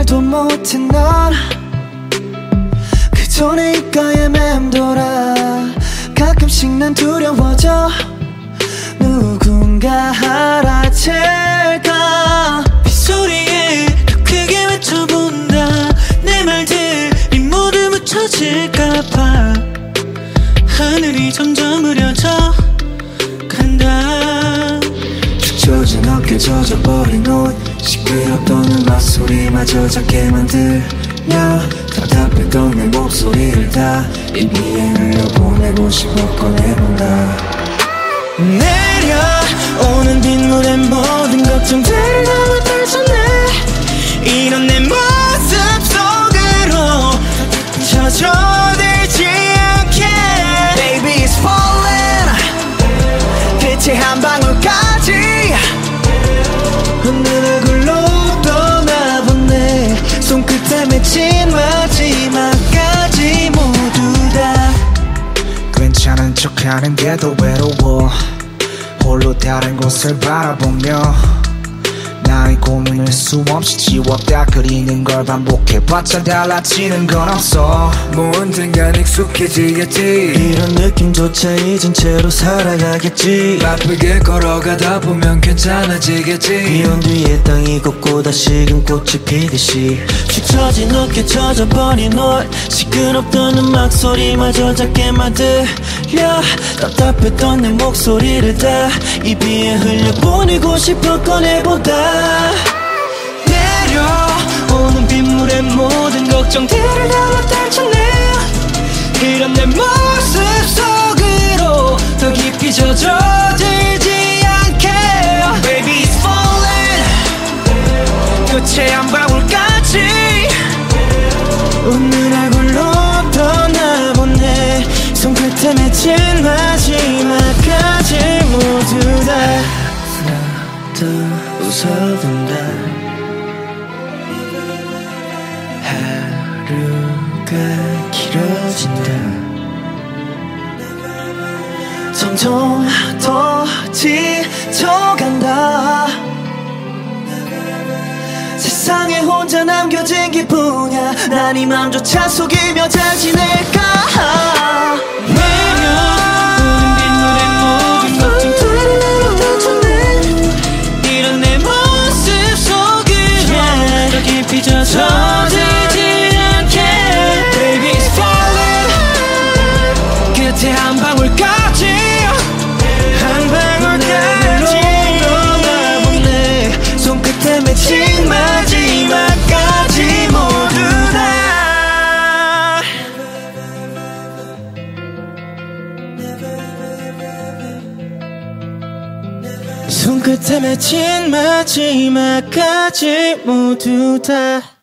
알지도 못해 넌 그저 내 입가에 맴돌아. 가끔씩 난 두려워져. 누군가 알아챌까. 빗소리에 더 크게 외쳐본다. 내 말들이 모두 묻혀질까봐 하늘이 점점 흐려져 간다. 축 처진 어깨 젖어버린 옷, 시끄럽던 음악 소리마저 작게 만들려. 답답했던 내 목소리를 다 이 위에 흘려보내고 싶어 꺼내본다. 내려오는 빗물에 모든 걱정들을 담아 떨쳐내. 이런 내 모습 속으로 젖어들지 않게. Baby it's falling, 빛의 한 방울까지 웃는 얼굴로 떠나보내. 손끝에 맺힌 마지막까지 모두 다. 괜찮은 척하는데도 외로워. 홀로 다른 곳을 바라보며 나의 고민을 수없이 지웠다. 그리는 걸 반복해봤자 달라지는 건 없어. 뭐 언젠간 익숙해지겠지. 이런 느낌조차 잊은 채로 살아가겠지. 바쁘게 걸어가다 보면 괜찮아지겠지. 비온 뒤에 땅이 걷고 다시금 꽃이 피듯이 축 처진 어깨 젖어버린 옷, 시끄럽던 음악 소리마저 작게 만들려. 답답했던 내 목소리를 다 이 비에 흘려보내고 싶어 꺼내보다. 내려오는 빗물에 모든 걱정들을 담아 떨쳐내. 이런 내 모습 속으로 더 깊이 젖어들지 않게. Baby it's falling, 끝의 한 방울까지 웃는 얼굴로 떠나보내. 손끝에 맺힌 마지막까지 모두 다. 나도 웃어본다. 하루가 길어진다. 점점 더 지쳐간다. 세상에 혼자 남겨진 기분이야. 난 이 맘조차 속이며 잘 지낼까. 내려오는 빗물에 모든 걱정들을 담아 떨쳐내. 이런 내 모습 속으로 더 깊이 젖어들지 않게. Baby it's falling, 끝에 한 방울까지 한 방울까지 떠나보내. 손끝에 맺힌 마지막까지 모두 다. 손끝에 맺힌 마지막까지 모두 다.